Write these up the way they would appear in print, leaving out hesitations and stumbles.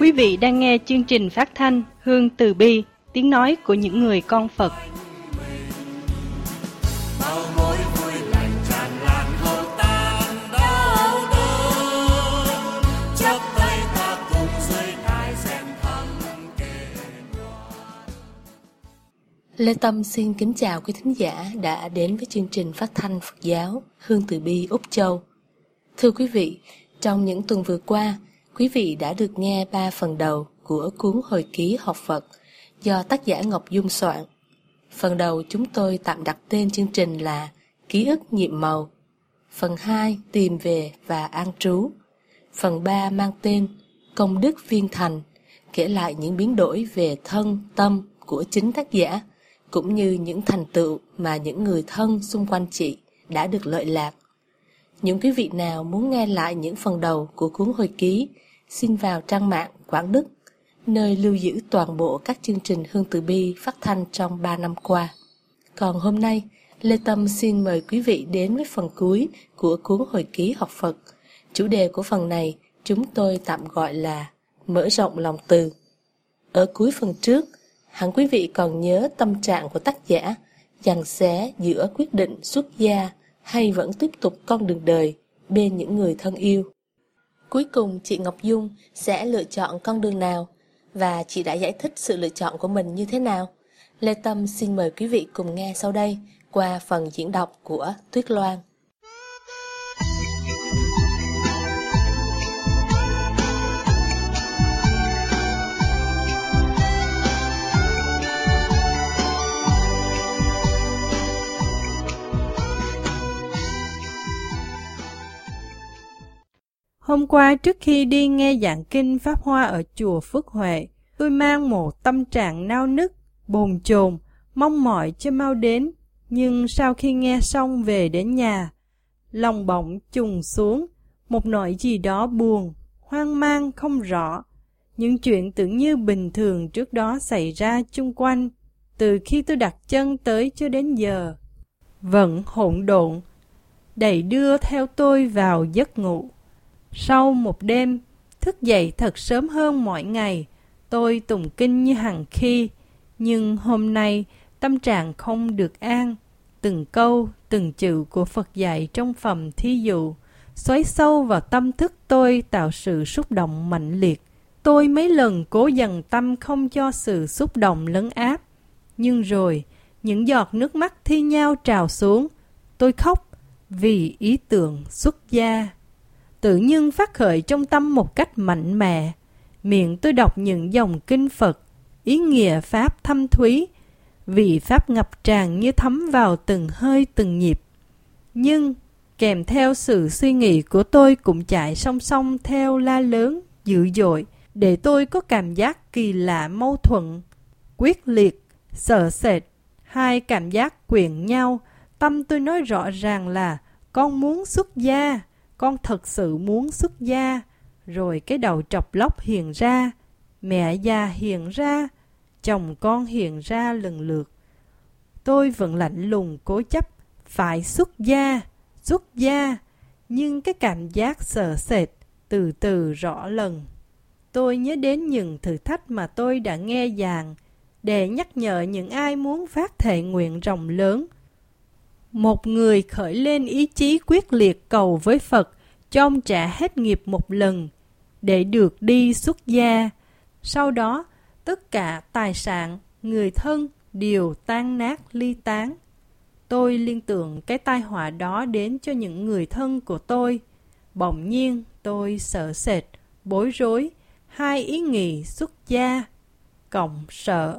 Quý vị đang nghe chương trình phát thanh Hương Từ Bi, tiếng nói của những người con Phật. Lê Tâm xin kính chào quý thính giả đã đến với chương trình phát thanh Phật giáo Hương Từ Bi Úc Châu. Thưa quý vị, trong những tuần vừa qua, quý vị đã được nghe 3 phần đầu của cuốn hồi ký học Phật do tác giả Ngọc Dung soạn. Phần đầu chúng tôi tạm đặt tên chương trình là Ký ức nhiệm màu. Phần 2 tìm về và an trú. Phần 3 mang tên Công đức viên thành, kể lại những biến đổi về thân, tâm của chính tác giả, cũng như những thành tựu mà những người thân xung quanh chị đã được lợi lạc. Những quý vị nào muốn nghe lại những phần đầu của cuốn hồi ký, xin vào trang mạng Quảng Đức, nơi lưu giữ toàn bộ các chương trình Hương Từ Bi phát thanh trong 3 năm qua. Còn hôm nay, Lê Tâm xin mời quý vị đến với phần cuối của cuốn hồi ký học Phật. Chủ đề của phần này chúng tôi tạm gọi là Mở rộng lòng từ. Ở cuối phần trước, hẳn quý vị còn nhớ tâm trạng của tác giả giằng xé giữa quyết định xuất gia hay vẫn tiếp tục con đường đời bên những người thân yêu. Cuối cùng chị Ngọc Dung sẽ lựa chọn con đường nào và chị đã giải thích sự lựa chọn của mình như thế nào? Lê Tâm xin mời quý vị cùng nghe sau đây qua phần diễn đọc của Tuyết Loan. Hôm qua trước khi đi nghe giảng kinh Pháp Hoa ở chùa Phước Huệ, tôi mang một tâm trạng nao nức, bồn chồn, mong mỏi cho mau đến. Nhưng sau khi nghe xong về đến nhà, lòng bỗng trùng xuống, một nỗi gì đó buồn, hoang mang không rõ. Những chuyện tưởng như bình thường trước đó xảy ra chung quanh, từ khi tôi đặt chân tới cho đến giờ, vẫn hỗn độn, đẩy đưa theo tôi vào giấc ngủ. Sau một đêm, thức dậy thật sớm hơn mọi ngày, tôi tụng kinh như hằng khi, nhưng hôm nay tâm trạng không được an. Từng câu, từng chữ của Phật dạy trong phẩm thí dụ, xoáy sâu vào tâm thức tôi tạo sự xúc động mạnh liệt. Tôi mấy lần cố dằn tâm không cho sự xúc động lấn áp, nhưng rồi những giọt nước mắt thi nhau trào xuống. Tôi khóc vì ý tưởng xuất gia tự nhiên phát khởi trong tâm một cách mạnh mẽ. Miệng tôi đọc những dòng kinh Phật, ý nghĩa Pháp thâm thúy, vị Pháp ngập tràn như thấm vào từng hơi từng nhịp. Nhưng kèm theo sự suy nghĩ của tôi cũng chạy song song theo la lớn, dữ dội, để tôi có cảm giác kỳ lạ mâu thuẫn, quyết liệt, sợ sệt. Hai cảm giác quyện nhau, tâm tôi nói rõ ràng là con muốn xuất gia, con thật sự muốn xuất gia. Rồi cái đầu trọc lóc hiện ra, mẹ già hiện ra, chồng con hiện ra lần lượt. Tôi vẫn lạnh lùng cố chấp phải xuất gia, nhưng cái cảm giác sợ sệt từ từ rõ lần. Tôi nhớ đến những thử thách mà tôi đã nghe giảng để nhắc nhở những ai muốn phát thệ nguyện rộng lớn. Một người khởi lên ý chí quyết liệt cầu với Phật cho ông trả hết nghiệp một lần để được đi xuất gia. Sau đó, tất cả tài sản, người thân đều tan nát ly tán. Tôi liên tưởng cái tai họa đó đến cho những người thân của tôi. Bỗng nhiên tôi sợ sệt, bối rối, hai ý nghĩ xuất gia, cộng sợ.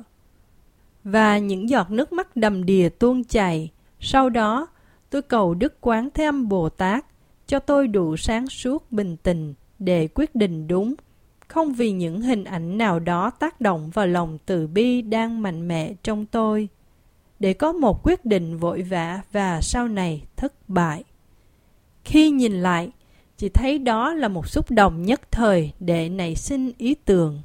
Và những giọt nước mắt đầm đìa tuôn chảy. Sau đó, tôi cầu Đức Quán Thế Âm Bồ Tát cho tôi đủ sáng suốt bình tĩnh để quyết định đúng, không vì những hình ảnh nào đó tác động vào lòng từ bi đang mạnh mẽ trong tôi, để có một quyết định vội vã và sau này thất bại. Khi nhìn lại, chỉ thấy đó là một xúc động nhất thời để nảy sinh ý tưởng.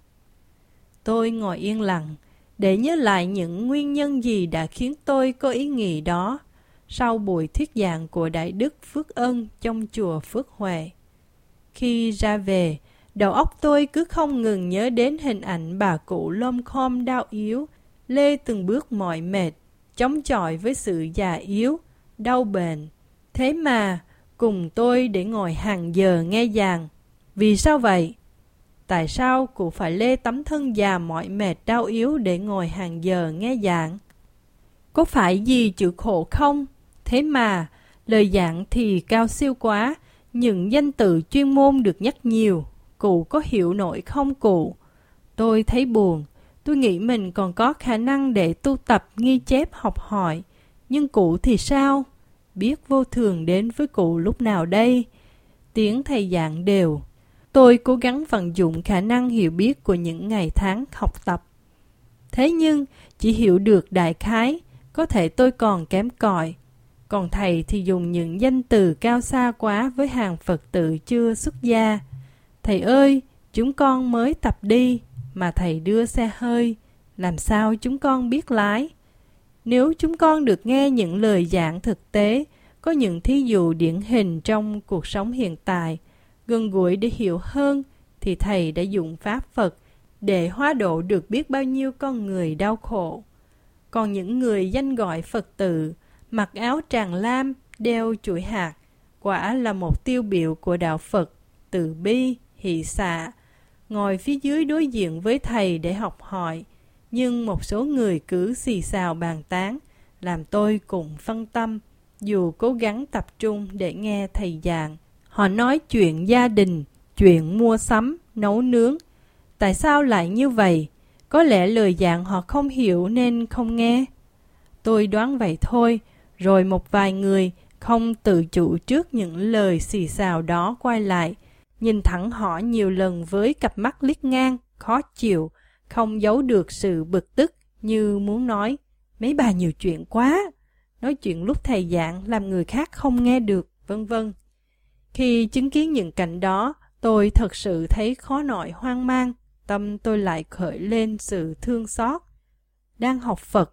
Tôi ngồi yên lặng để nhớ lại những nguyên nhân gì đã khiến tôi có ý nghĩ đó sau buổi thuyết giảng của Đại Đức Phước Ân trong chùa Phước Huệ. Khi ra về, Đầu óc tôi cứ không ngừng nhớ đến hình ảnh bà cụ lom khom đau yếu, lê từng bước mỏi mệt, chống chọi với sự già yếu, đau bệnh. Thế mà, cùng tôi để ngồi hàng giờ nghe giảng. Vì sao vậy? Tại sao cụ phải lê tấm thân già mỏi mệt đau yếu để ngồi hàng giờ nghe giảng? Có phải gì chịu khổ không? Thế mà, lời giảng thì cao siêu quá, những danh từ chuyên môn được nhắc nhiều. Cụ có hiểu nổi không cụ? Tôi thấy buồn. Tôi nghĩ mình còn có khả năng để tu tập ghi chép học hỏi. Nhưng cụ thì sao? Biết vô thường đến với cụ lúc nào đây? Tiếng thầy giảng đều. Tôi cố gắng vận dụng khả năng hiểu biết của những ngày tháng học tập. Thế nhưng, chỉ hiểu được đại khái, có thể tôi còn kém cỏi. Còn thầy thì dùng những danh từ cao xa quá với hàng Phật tử chưa xuất gia. Thầy ơi, chúng con mới tập đi, mà thầy đưa xe hơi, làm sao chúng con biết lái? Nếu chúng con được nghe những lời giảng thực tế, có những thí dụ điển hình trong cuộc sống hiện tại, gần gũi để hiểu hơn, thì thầy đã dùng pháp Phật để hóa độ được biết bao nhiêu con người đau khổ. Còn những người danh gọi Phật tử, mặc áo tràng lam, đeo chuỗi hạt, quả là một tiêu biểu của đạo Phật, từ bi, hỷ xả, ngồi phía dưới đối diện với thầy để học hỏi. Nhưng một số người cứ xì xào bàn tán, làm tôi cũng phân tâm, dù cố gắng tập trung để nghe thầy giảng. Họ nói chuyện gia đình, chuyện mua sắm, nấu nướng. Tại sao lại như vậy? Có lẽ lời giảng họ không hiểu nên không nghe. Tôi đoán vậy thôi, rồi một vài người không tự chủ trước những lời xì xào đó quay lại, nhìn thẳng họ nhiều lần với cặp mắt liếc ngang, khó chịu, không giấu được sự bực tức, như muốn nói, mấy bà nhiều chuyện quá, nói chuyện lúc thầy giảng làm người khác không nghe được, vân vân. Khi chứng kiến những cảnh đó, tôi thật sự thấy khó nổi hoang mang, tâm tôi lại khởi lên sự thương xót. Đang học Phật,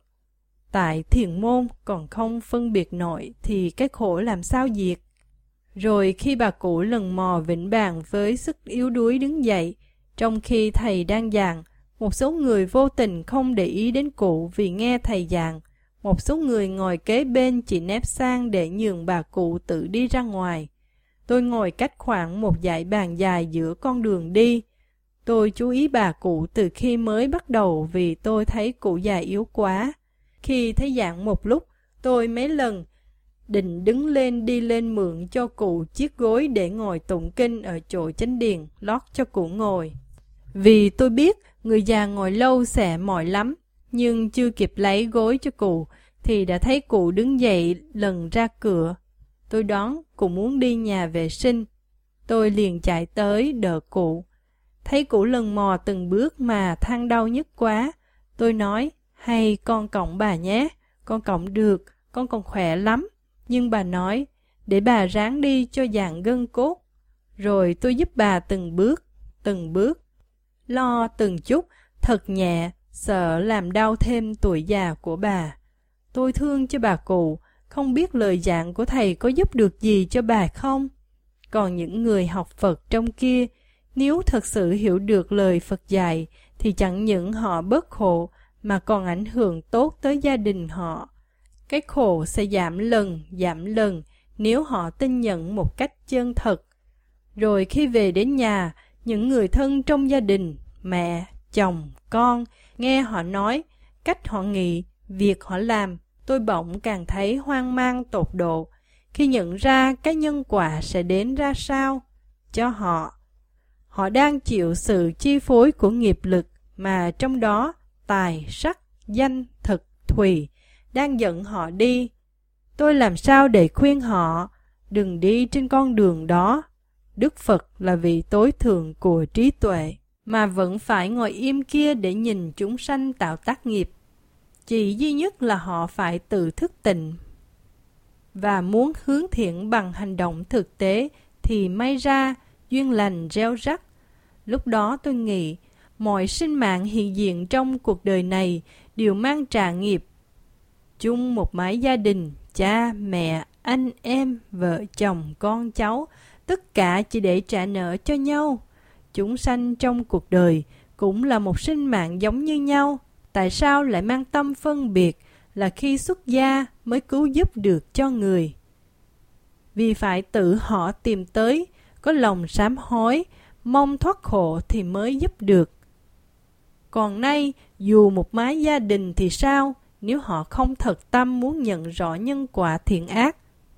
tại thiền môn còn không phân biệt nổi thì cái khổ làm sao diệt? Rồi khi bà cụ lần mò vĩnh bàn với sức yếu đuối đứng dậy, trong khi thầy đang giảng, một số người vô tình không để ý đến cụ vì nghe thầy giảng. Một số người ngồi kế bên chỉ nép sang để nhường bà cụ tự đi ra ngoài. Tôi ngồi cách khoảng một dãy bàn dài giữa con đường đi. Tôi chú ý bà cụ từ khi mới bắt đầu vì tôi thấy cụ già yếu quá. Khi thấy giảng một lúc, tôi mấy lần định đứng lên đi lên mượn cho cụ chiếc gối để ngồi tụng kinh ở chỗ chánh điện, lót cho cụ ngồi. Vì tôi biết người già ngồi lâu sẽ mỏi lắm, nhưng chưa kịp lấy gối cho cụ thì đã thấy cụ đứng dậy lần ra cửa. Tôi đoán cụ muốn đi nhà vệ sinh. Tôi liền chạy tới đỡ cụ. Thấy cụ lần mò từng bước mà than đau nhức quá. Tôi nói, hay con cõng bà nhé, con cõng được, con còn khỏe lắm. Nhưng bà nói, để bà ráng đi cho dạn gân cốt. Rồi tôi giúp bà từng bước. Lo từng chút, thật nhẹ, sợ làm đau thêm tuổi già của bà. Tôi thương cho bà cụ, không biết lời giảng của thầy có giúp được gì cho bà không? Còn những người học Phật trong kia, nếu thật sự hiểu được lời Phật dạy, thì chẳng những họ bớt khổ, mà còn ảnh hưởng tốt tới gia đình họ. Cái khổ sẽ giảm lần, nếu họ tin nhận một cách chân thật. Rồi khi về đến nhà, những người thân trong gia đình, mẹ, chồng, con, nghe họ nói, cách họ nghĩ, việc họ làm, tôi bỗng càng thấy hoang mang tột độ, khi nhận ra cái nhân quả sẽ đến ra sao cho họ. Họ đang chịu sự chi phối của nghiệp lực, mà trong đó tài, sắc, danh, thực, thùy đang dẫn họ đi. Tôi làm sao để khuyên họ đừng đi trên con đường đó? Đức Phật là vị tối thượng của trí tuệ, mà vẫn phải ngồi im kia để nhìn chúng sanh tạo tác nghiệp. Chỉ duy nhất là họ phải tự thức tỉnh và muốn hướng thiện bằng hành động thực tế thì may ra duyên lành gieo rắc. Lúc đó tôi nghĩ mọi sinh mạng hiện diện trong cuộc đời này đều mang trả nghiệp. Chung một mái gia đình, cha, mẹ, anh em, vợ, chồng, con cháu, tất cả chỉ để trả nợ cho nhau. chúng sanh trong cuộc đời cũng là một sinh mạng giống như nhau. Tại sao lại mang tâm phân biệt là khi xuất gia mới cứu giúp được cho người? Vì phải tự họ tìm tới, có lòng sám hối, mong thoát khổ thì mới giúp được. Còn nay, dù một mái gia đình thì sao, nếu họ không thật tâm muốn nhận rõ nhân quả thiện ác,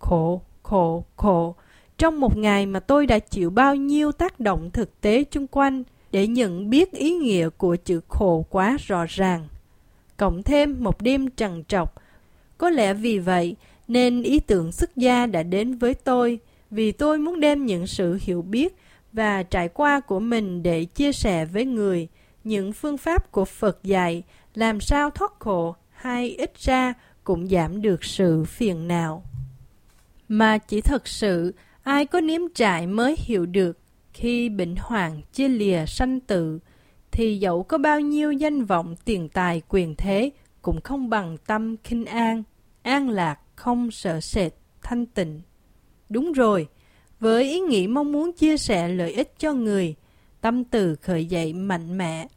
khổ. Trong một ngày mà tôi đã chịu bao nhiêu tác động thực tế chung quanh để nhận biết ý nghĩa của chữ khổ quá rõ ràng. Cộng thêm một đêm trằn trọc. Có lẽ vì vậy nên ý tưởng xuất gia đã đến với tôi, vì tôi muốn đem những sự hiểu biết và trải qua của mình để chia sẻ với người những phương pháp của Phật dạy làm sao thoát khổ, hay ít ra cũng giảm được sự phiền não. Mà chỉ thật sự ai có nếm trải mới hiểu được, khi bệnh hoạn chia lìa sanh tử thì dẫu có bao nhiêu danh vọng tiền tài quyền thế cũng không bằng tâm khinh an lạc, không sợ sệt, thanh tịnh. Đúng rồi, với ý nghĩ mong muốn chia sẻ lợi ích cho người, tâm từ khởi dậy mạnh mẽ.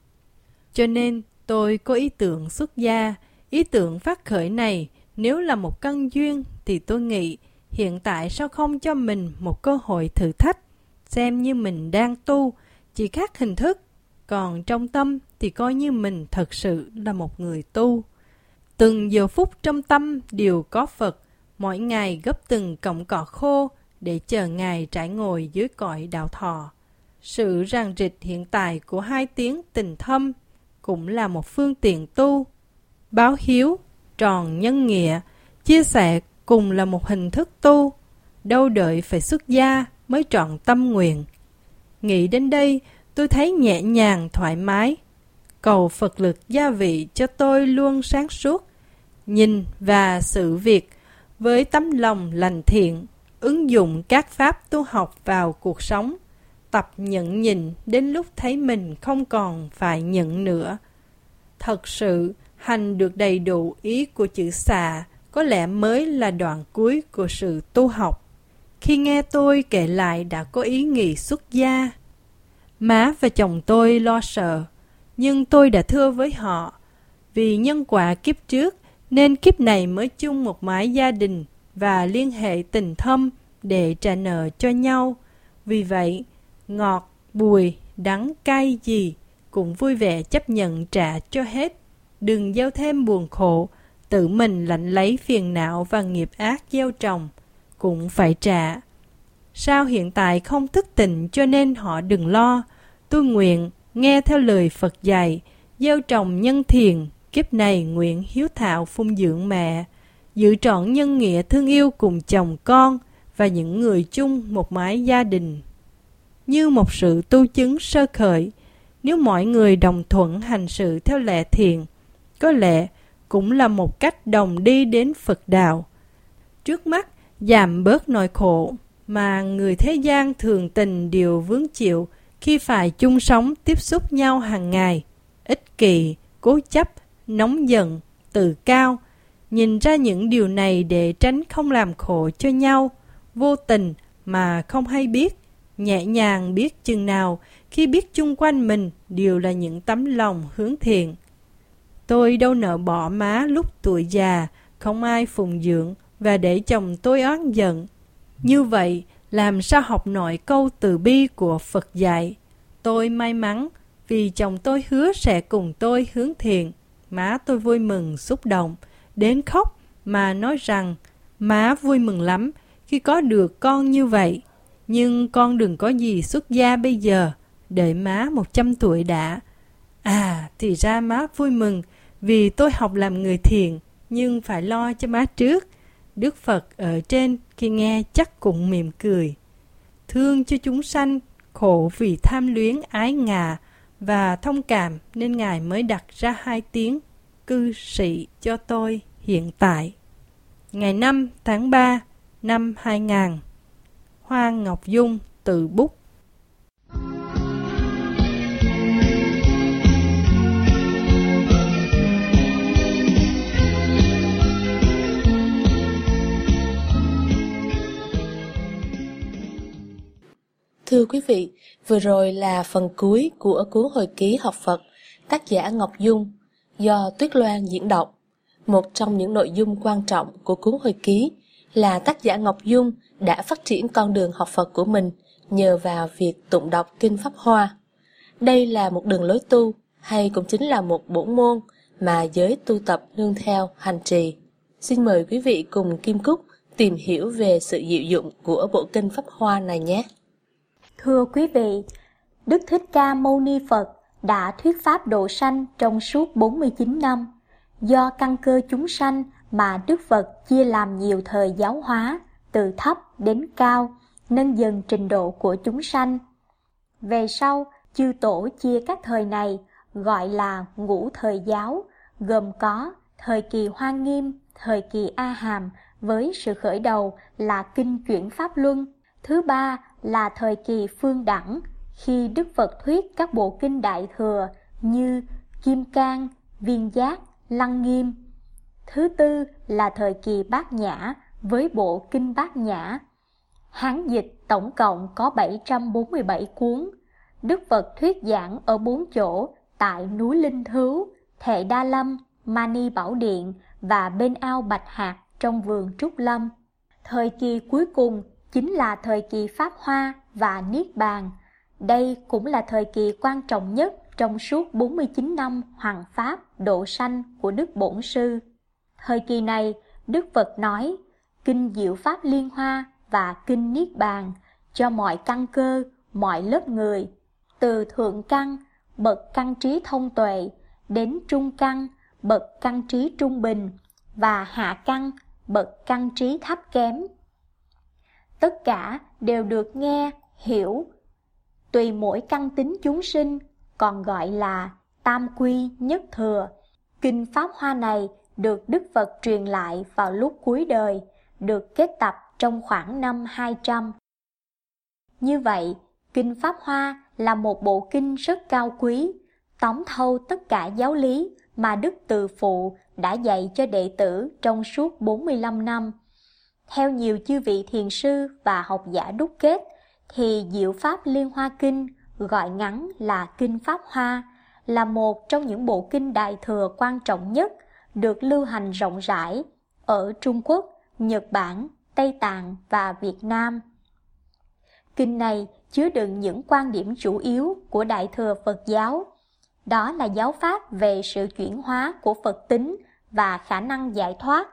Cho nên tôi có ý tưởng xuất gia. Ý tưởng phát khởi này nếu là một căn duyên thì tôi nghĩ hiện tại sao không cho mình một cơ hội thử thách, xem như mình đang tu, chỉ khác hình thức, còn trong tâm thì coi như mình thật sự là một người tu. Từng giờ phút trong tâm đều có Phật, mỗi ngày gấp từng cọng cỏ khô để chờ Ngài trải ngồi dưới cõi đạo thọ. Sự ràng rịch hiện tại của 2 tiếng tình thâm cũng là một phương tiện tu. Báo hiếu, tròn nhân nghĩa, chia sẻ cùng là một hình thức tu. Đâu đợi phải xuất gia mới trọn tâm nguyện. Nghĩ đến đây, tôi thấy nhẹ nhàng thoải mái. Cầu Phật lực gia vị cho tôi luôn sáng suốt, nhìn và sự việc với tấm lòng lành thiện, ứng dụng các pháp tu học vào cuộc sống, tập nhận nhìn đến lúc thấy mình không còn phải nhận nữa. Thật sự, hành được đầy đủ ý của chữ xà có lẽ mới là đoạn cuối của sự tu học. Khi nghe tôi kể lại đã có ý nghĩ xuất gia. Má và chồng tôi lo sợ, nhưng tôi đã thưa với họ, vì nhân quả kiếp trước nên kiếp này mới chung một mái gia đình và liên hệ tình thâm để trả nợ cho nhau. Vì vậy, ngọt, bùi, đắng, cay gì cũng vui vẻ chấp nhận trả cho hết. Đừng gieo thêm buồn khổ, tự mình lãnh lấy phiền não và nghiệp ác gieo trồng, cũng phải trả. Sao hiện tại không thức tỉnh cho nên họ đừng lo. Tôi nguyện nghe theo lời Phật dạy, gieo trồng nhân thiện, kiếp này nguyện hiếu thảo phụng dưỡng mẹ, giữ trọn nhân nghĩa thương yêu cùng chồng con và những người chung một mái gia đình. Như một sự tu chứng sơ khởi, nếu mọi người đồng thuận hành sự theo lẽ thiện, có lẽ cũng là một cách đồng đi đến Phật đạo. Trước mắt, giảm bớt nỗi khổ mà người thế gian thường tình đều vướng chịu khi phải chung sống tiếp xúc nhau hàng ngày. Ích kỷ, cố chấp, nóng giận, tự cao. Nhìn ra những điều này để tránh không làm khổ cho nhau. Vô tình mà không hay biết, nhẹ nhàng biết chừng nào khi biết chung quanh mình đều là những tấm lòng hướng thiện. Tôi đâu nỡ bỏ má lúc tuổi già, không ai phụng dưỡng và để chồng tôi oán giận. Như vậy, làm sao học nổi câu từ bi của Phật dạy? Tôi may mắn vì chồng tôi hứa sẽ cùng tôi hướng thiện. Má tôi vui mừng xúc động, đến khóc mà nói rằng má vui mừng lắm khi có được con như vậy. Nhưng con đừng có gì xuất gia bây giờ, đợi má 100 tuổi đã. À, thì ra má vui mừng vì tôi học làm người thiện, nhưng phải lo cho má trước. Đức Phật ở trên khi nghe chắc cũng mỉm cười. Thương cho chúng sanh, khổ vì tham luyến ái ngà và thông cảm nên Ngài mới đặt ra 2 tiếng cư sĩ cho tôi hiện tại. Ngày 5 tháng 3 năm 2000. Hoa Ngọc Dung, từ bút. Thưa quý vị, vừa rồi là phần cuối của cuốn hồi ký học Phật, tác giả Ngọc Dung, do Tuyết Loan diễn đọc. Một trong những nội dung quan trọng của cuốn hồi ký là tác giả Ngọc Dung đã phát triển con đường học Phật của mình nhờ vào việc tụng đọc Kinh Pháp Hoa. Đây là một đường lối tu, hay cũng chính là một bổn môn mà giới tu tập nương theo hành trì. Xin mời quý vị cùng Kim Cúc tìm hiểu về sự diệu dụng của bộ Kinh Pháp Hoa này nhé. Thưa quý vị, Đức Thích Ca Mâu Ni Phật đã thuyết pháp độ sanh trong suốt 49 năm. Do căn cơ chúng sanh mà Đức Phật chia làm nhiều thời giáo hóa, từ thấp đến cao, nâng dần trình độ của chúng sanh. Về sau, chư tổ chia các thời này gọi là ngũ thời giáo, gồm có thời kỳ Hoa Nghiêm, thời kỳ A Hàm với sự khởi đầu là Kinh Chuyển Pháp Luân. Thứ ba là thời kỳ Phương Đẳng, khi Đức Phật thuyết các bộ kinh Đại Thừa như Kim Cang, Viên Giác, Lăng Nghiêm. Thứ tư là thời kỳ Bát Nhã với bộ kinh Bát Nhã. Hán dịch tổng cộng có 747 cuốn. Đức Phật thuyết giảng ở 4 chỗ tại núi Linh Thứu, Thệ Đa Lâm, Mani Bảo Điện và bên ao Bạch Hạc trong vườn Trúc Lâm. Thời kỳ cuối cùng chính là thời kỳ Pháp Hoa và Niết Bàn. Đây cũng là thời kỳ quan trọng nhất trong suốt 49 năm hoằng pháp độ sanh của Đức Bổn Sư. Thời kỳ này, Đức Phật nói Kinh Diệu Pháp Liên Hoa và Kinh Niết Bàn cho mọi căn cơ, mọi lớp người, từ thượng căn, bậc căn trí thông tuệ, đến trung căn, bậc căn trí trung bình, và hạ căn, bậc căn trí thấp kém. Tất cả đều được nghe, hiểu, tùy mỗi căn tính chúng sinh, còn gọi là tam quy nhất thừa. Kinh Pháp Hoa này được Đức Phật truyền lại vào lúc cuối đời, được kết tập trong khoảng năm 200. Như vậy, Kinh Pháp Hoa là một bộ kinh rất cao quý, tóm thâu tất cả giáo lý mà Đức Từ Phụ đã dạy cho đệ tử trong suốt 45 năm. Theo nhiều chư vị thiền sư và học giả đúc kết, thì Diệu Pháp Liên Hoa Kinh, gọi ngắn là Kinh Pháp Hoa, là một trong những bộ kinh Đại Thừa quan trọng nhất, được lưu hành rộng rãi ở Trung Quốc, Nhật Bản, Tây Tạng và Việt Nam. Kinh này chứa đựng những quan điểm chủ yếu của Đại Thừa Phật giáo. Đó là giáo pháp về sự chuyển hóa của Phật tính và khả năng giải thoát.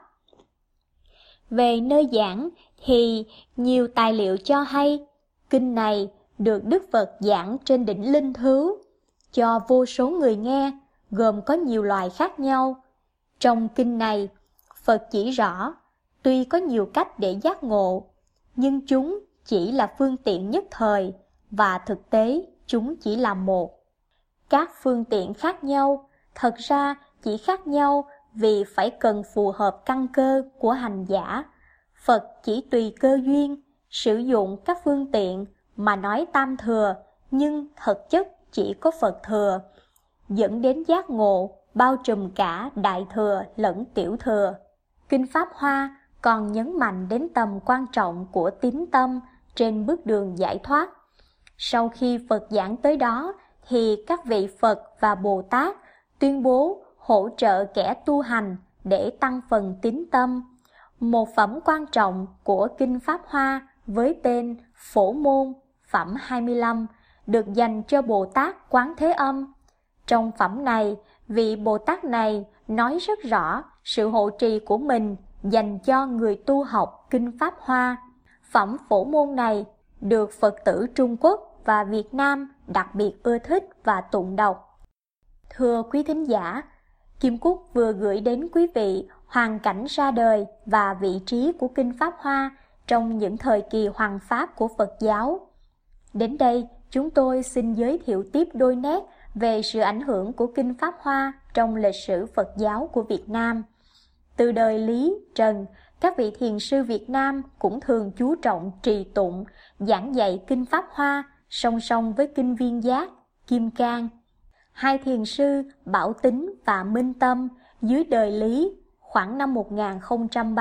Về nơi giảng thì nhiều tài liệu cho hay, kinh này được Đức Phật giảng trên đỉnh Linh Thứu, cho vô số người nghe, gồm có nhiều loại khác nhau. Trong kinh này, Phật chỉ rõ, tuy có nhiều cách để giác ngộ, nhưng chúng chỉ là phương tiện nhất thời, và thực tế chúng chỉ là một. Các phương tiện khác nhau, thật ra chỉ khác nhau vì phải cần phù hợp căn cơ của hành giả. Phật chỉ tùy cơ duyên, sử dụng các phương tiện mà nói tam thừa, nhưng thực chất chỉ có Phật thừa, dẫn đến giác ngộ, bao trùm cả Đại Thừa lẫn Tiểu Thừa. Kinh Pháp Hoa còn nhấn mạnh đến tầm quan trọng của tín tâm trên bước đường giải thoát. Sau khi Phật giảng tới đó, thì các vị Phật và Bồ Tát tuyên bố hỗ trợ kẻ tu hành để tăng phần tín tâm. Một phẩm quan trọng của Kinh Pháp Hoa với tên Phổ Môn, phẩm 25, được dành cho Bồ Tát Quán Thế Âm. Trong phẩm này, vị Bồ Tát này nói rất rõ sự hộ trì của mình dành cho người tu học Kinh Pháp Hoa. Phẩm Phổ Môn này được Phật tử Trung Quốc và Việt Nam đặc biệt ưa thích và tụng đọc. Thưa quý thính giả, Kim Cúc vừa gửi đến quý vị hoàn cảnh ra đời và vị trí của Kinh Pháp Hoa trong những thời kỳ hoằng pháp của Phật giáo. Đến đây, chúng tôi xin giới thiệu tiếp đôi nét về sự ảnh hưởng của Kinh Pháp Hoa trong lịch sử Phật giáo của Việt Nam. Từ đời Lý, Trần, các vị thiền sư Việt Nam cũng thường chú trọng trì tụng, giảng dạy Kinh Pháp Hoa song song với Kinh Viên Giác, Kim Cang. Hai thiền sư Bảo Tín và Minh Tâm dưới đời Lý khoảng năm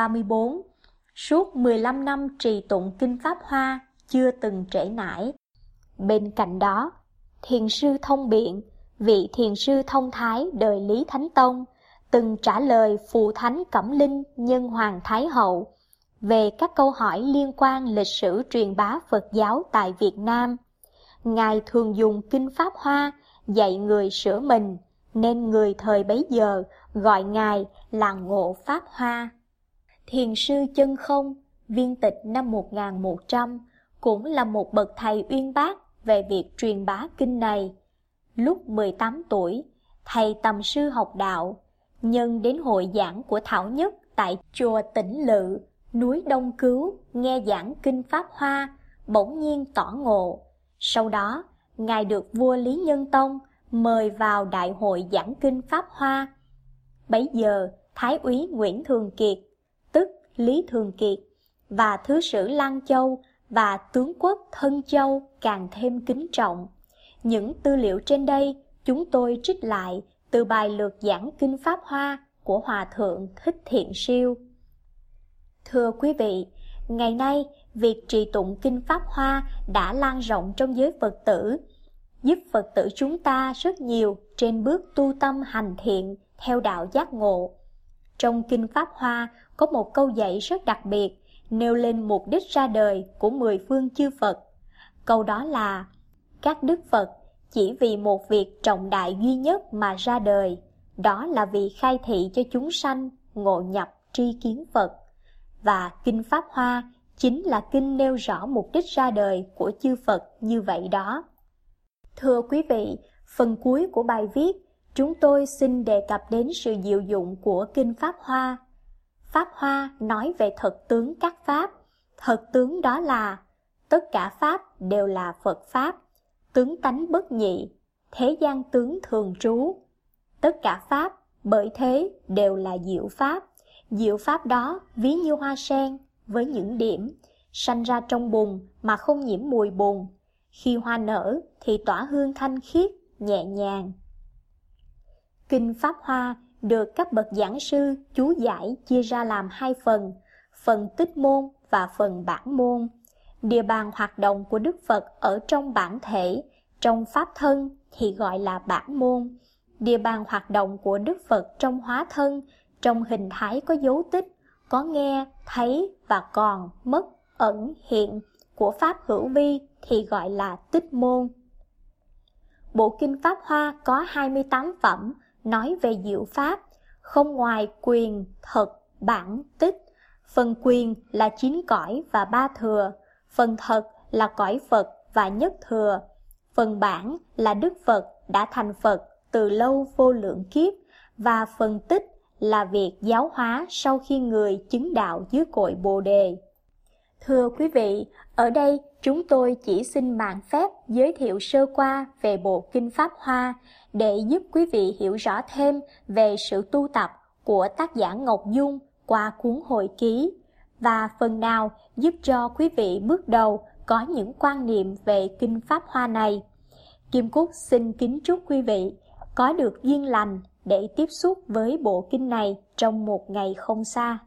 1034, suốt 15 năm trì tụng Kinh Pháp Hoa chưa từng trễ nải. Bên cạnh đó, Thiền sư Thông Biện, vị thiền sư thông thái đời Lý Thánh Tông, từng trả lời Phù Thánh Cẩm Linh Nhân Hoàng Thái Hậu về các câu hỏi liên quan lịch sử truyền bá Phật giáo tại Việt Nam. Ngài thường dùng Kinh Pháp Hoa dạy người sửa mình, nên người thời bấy giờ gọi Ngài là Ngộ Pháp Hoa. Thiền sư Chân Không, viên tịch năm 1100, cũng là một bậc thầy uyên bác về việc truyền bá kinh này. Lúc 18 tuổi, thầy tầm sư học đạo, nhân đến hội giảng của Thảo Nhất tại chùa Tĩnh Lự, núi Đông Cứu, nghe giảng Kinh Pháp Hoa, bỗng nhiên tỏ ngộ. Sau đó, Ngài được vua Lý Nhân Tông mời vào đại hội giảng Kinh Pháp Hoa. Bấy giờ, Thái úy Nguyễn Thường Kiệt, tức Lý Thường Kiệt, và Thứ sử Lăng Châu và tướng quốc Thân Châu càng thêm kính trọng. Những tư liệu trên đây chúng tôi trích lại từ bài lược giảng Kinh Pháp Hoa của Hòa Thượng Thích Thiện Siêu. Thưa quý vị, ngày nay việc trì tụng Kinh Pháp Hoa đã lan rộng trong giới Phật tử, giúp Phật tử chúng ta rất nhiều trên bước tu tâm hành thiện theo đạo giác ngộ. Trong Kinh Pháp Hoa có một câu dạy rất đặc biệt, nêu lên mục đích ra đời của 10 phương chư Phật. Câu đó là: các Đức Phật chỉ vì một việc trọng đại duy nhất mà ra đời, đó là vì khai thị cho chúng sanh ngộ nhập tri kiến Phật. Và Kinh Pháp Hoa chính là kinh nêu rõ mục đích ra đời của chư Phật như vậy đó. Thưa quý vị, phần cuối của bài viết, chúng tôi xin đề cập đến sự diệu dụng của Kinh Pháp Hoa. Pháp Hoa nói về thật tướng các Pháp. Thật tướng đó là tất cả Pháp đều là Phật Pháp, tướng tánh bất nhị, thế gian tướng thường trú. Tất cả Pháp bởi thế đều là diệu Pháp. Diệu Pháp đó ví như hoa sen với những điểm, sanh ra trong bùn mà không nhiễm mùi bùn. Khi hoa nở thì tỏa hương thanh khiết, nhẹ nhàng. Kinh Pháp Hoa được các bậc giảng sư chú giải chia ra làm 2 phần, phần tích môn và phần bản môn. Địa bàn hoạt động của Đức Phật ở trong bản thể, trong pháp thân thì gọi là bản môn. Địa bàn hoạt động của Đức Phật trong hóa thân, trong hình thái có dấu tích, có nghe, thấy và còn, mất, ẩn, hiện của Pháp hữu vi thì gọi là tích môn. Bộ Kinh Pháp Hoa có 28 phẩm nói về diệu Pháp, không ngoài quyền, thật, bản, tích. Phần quyền là 9 cõi và 3 thừa, phần thật là cõi Phật và nhất thừa, phần bản là Đức Phật đã thành Phật từ lâu vô lượng kiếp, và phần tích là việc giáo hóa sau khi người chứng đạo dưới cội Bồ Đề. Thưa quý vị, ở đây chúng tôi chỉ xin mạn phép giới thiệu sơ qua về bộ Kinh Pháp Hoa để giúp quý vị hiểu rõ thêm về sự tu tập của tác giả Ngọc Dung qua cuốn hồi ký, và phần nào giúp cho quý vị bước đầu có những quan niệm về Kinh Pháp Hoa này. Kim Cúc xin kính chúc quý vị có được duyên lành để tiếp xúc với bộ kinh này trong một ngày không xa.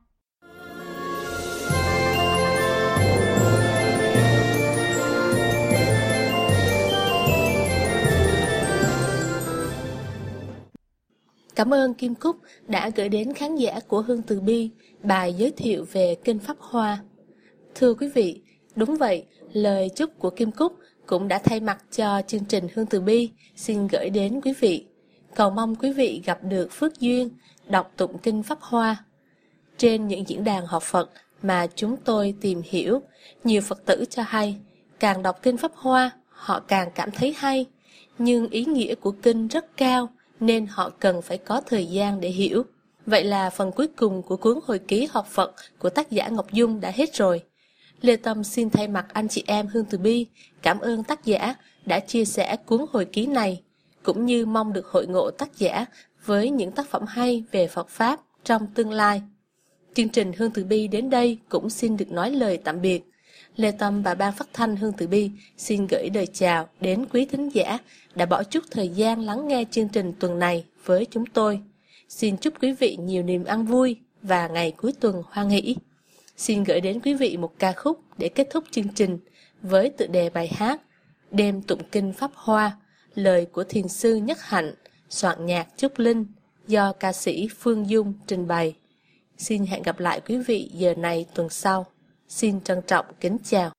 Cảm ơn Kim Cúc đã gửi đến khán giả của Hương Từ Bi bài giới thiệu về Kinh Pháp Hoa. Thưa quý vị, đúng vậy, lời chúc của Kim Cúc cũng đã thay mặt cho chương trình Hương Từ Bi xin gửi đến quý vị. Cầu mong quý vị gặp được phước duyên đọc tụng Kinh Pháp Hoa. Trên những diễn đàn học Phật mà chúng tôi tìm hiểu, nhiều Phật tử cho hay, càng đọc Kinh Pháp Hoa, họ càng cảm thấy hay, nhưng ý nghĩa của kinh rất cao, nên họ cần phải có thời gian để hiểu. Vậy là phần cuối cùng của cuốn hồi ký học Phật của tác giả Ngọc Dung đã hết rồi. Lê Tâm xin thay mặt anh chị em Hương Từ Bi cảm ơn tác giả đã chia sẻ cuốn hồi ký này, cũng như mong được hội ngộ tác giả với những tác phẩm hay về Phật Pháp trong tương lai. Chương trình Hương Từ Bi đến đây cũng xin được nói lời tạm biệt. Lê Tâm và ban phát thanh Hương Từ Bi xin gửi lời chào đến quý thính giả đã bỏ chút thời gian lắng nghe chương trình tuần này với chúng tôi. Xin chúc quý vị nhiều niềm ăn vui và ngày cuối tuần hoan hỷ. Xin gửi đến quý vị một ca khúc để kết thúc chương trình với tựa đề bài hát đêm tụng kinh Pháp Hoa, lời của Thiền sư Nhất Hạnh, soạn nhạc Trúc Linh, do ca sĩ Phương Dung trình bày. Xin hẹn gặp lại quý vị giờ này tuần sau. Xin trân trọng kính chào.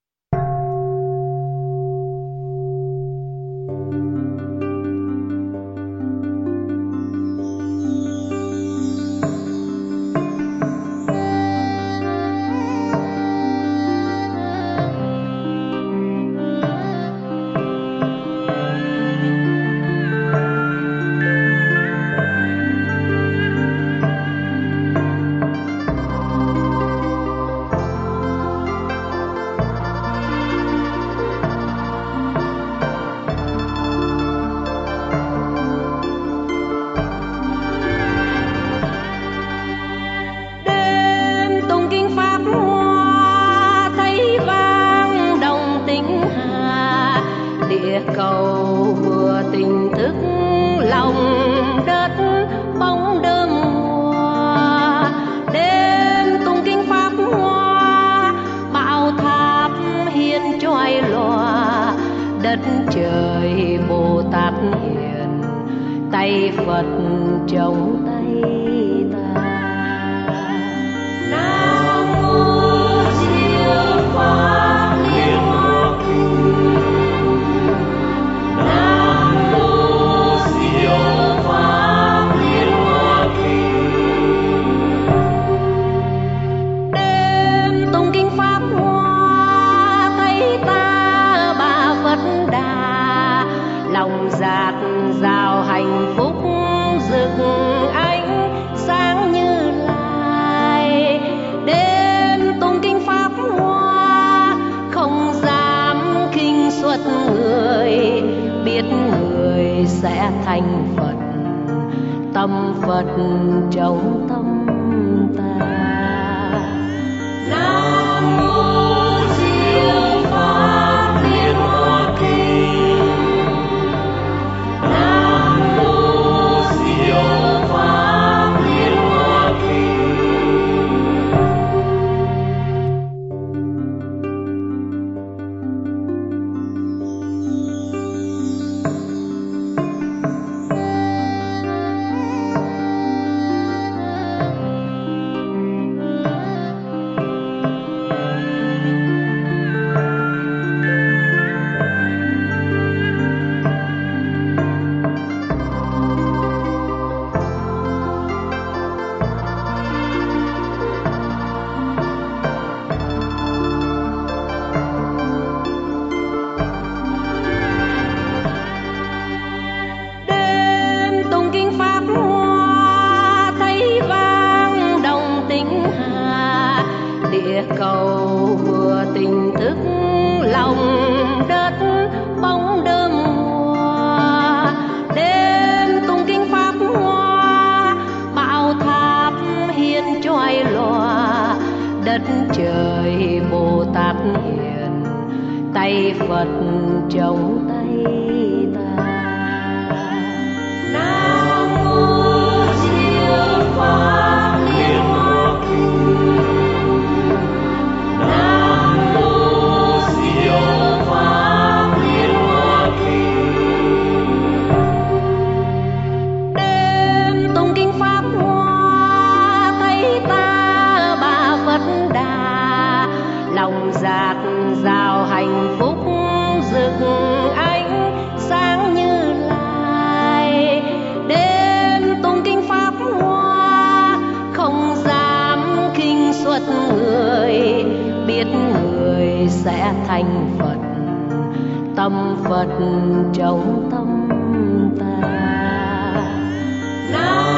Cầu vừa tỉnh thức lòng đất bóng đơm mùa, đêm tung kinh Pháp Hoa, bão tháp hiên choi lòa, đất trời Bồ Tát hiền, tay Phật trong tay ta. Nam mô Diệu Pháp Liên Hoa Kinh. Dạt dào hạnh phúc rực ánh sáng như lai, đêm tung kinh Pháp Hoa không dám khinh suất người, biết người sẽ thành Phật, tâm Phật trong tâm ta. Nam mô Diệu Pháp Liên Hoa Kinh. Cầu vừa tỉnh thức lòng đất bóng đơm mùa, đêm tung kinh Pháp Hoa, bão tháp hiên choi lòa, đất trời Bồ Tát hiền, tay Phật trong tay ta. Nam mô Diệu Pháp Liên Hoa Kinh. Dạt dào hạnh phúc rực ánh sáng như lai, đêm tung kinh Pháp Hoa không dám khinh suất người, biết người sẽ thành Phật, tâm Phật trong tâm ta.